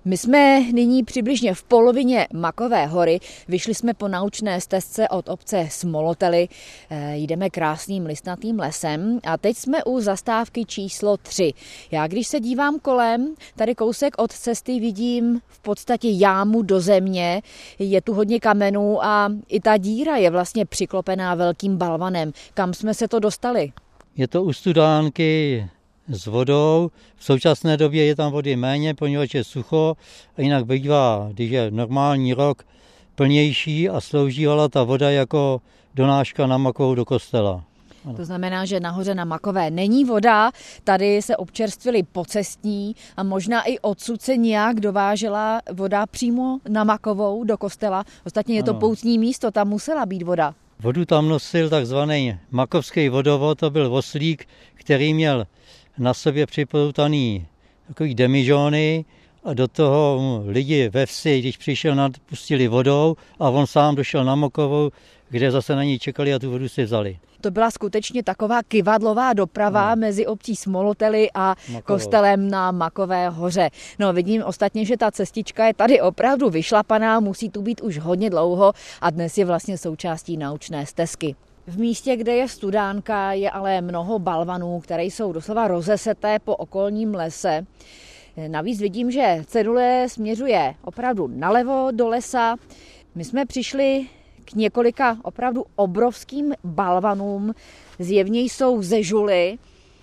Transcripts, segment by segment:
My jsme nyní přibližně v polovině Makové hory. Vyšli jsme po naučné stezce od obce Smolotely. Jdeme krásným listnatým lesem a teď jsme u zastávky číslo 3. Já když se dívám kolem, tady kousek od cesty vidím v podstatě jámu do země. Je tu hodně kamenů a i ta díra je vlastně přiklopená velkým balvanem. Kam jsme se to dostali? Je to u studánky s vodou. V současné době je tam vody méně, poněvadž je sucho, a jinak bývá, když je normální rok, plnější a sloužívala ta voda jako donáška na Makovou do kostela. Ano. To znamená, že nahoře na Makové není voda, tady se občerstvili pocestní a možná i odsud se nějak dovážela voda přímo na Makovou do kostela. Ostatně je to poutní místo, tam musela být voda. Vodu tam nosil takzvaný makovský vodovod, to byl oslík, který měl na sobě připoutaný takový demižony a do toho lidi ve vsi, když přišel, napustili vodou a on sám došel na Makovou, kde zase na něj čekali a tu vodu si vzali. To byla skutečně taková kyvadlová doprava mezi obcí Smolotely a kostelem na Makové hoře. No vidím ostatně, že ta cestička je tady opravdu vyšlapaná, musí tu být už hodně dlouho a dnes je vlastně součástí naučné stezky. V místě, kde je studánka, je ale mnoho balvanů, které jsou doslova rozeseté po okolním lese. Navíc vidím, že cedule směřuje opravdu nalevo do lesa. My jsme přišli k několika opravdu obrovským balvanům, zjevně jsou ze žuly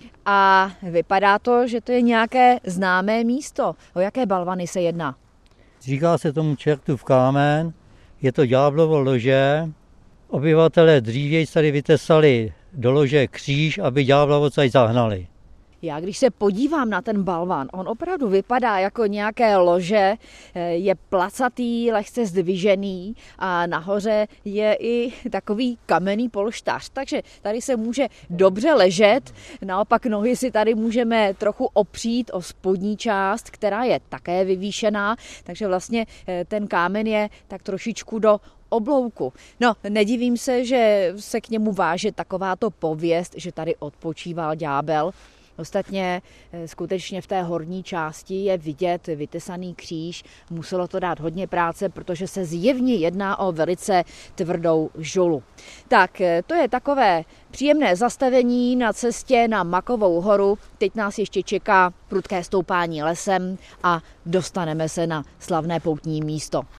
a vypadá to, že to je nějaké známé místo. O jaké balvany se jedná? Říká se tomu Čertův kámen, je to ďáblovo lože. Obyvatelé dřívěji tady vytesali do lože kříž, aby ďábla odsaď zahnali. Já když se podívám na ten balvan, on opravdu vypadá jako nějaké lože, je placatý, lehce zdvižený a nahoře je i takový kamenný polštář, takže tady se může dobře ležet, naopak nohy si tady můžeme trochu opřít o spodní část, která je také vyvýšená, takže vlastně ten kámen je tak trošičku do oblouku. No, nedivím se, že se k němu váže takováto pověst, že tady odpočíval ďábel. Ostatně skutečně v té horní části je vidět vytesaný kříž. Muselo to dát hodně práce, protože se zjevně jedná o velice tvrdou žulu. Tak, to je takové příjemné zastavení na cestě na Makovou horu. Teď nás ještě čeká prudké stoupání lesem a dostaneme se na slavné poutní místo.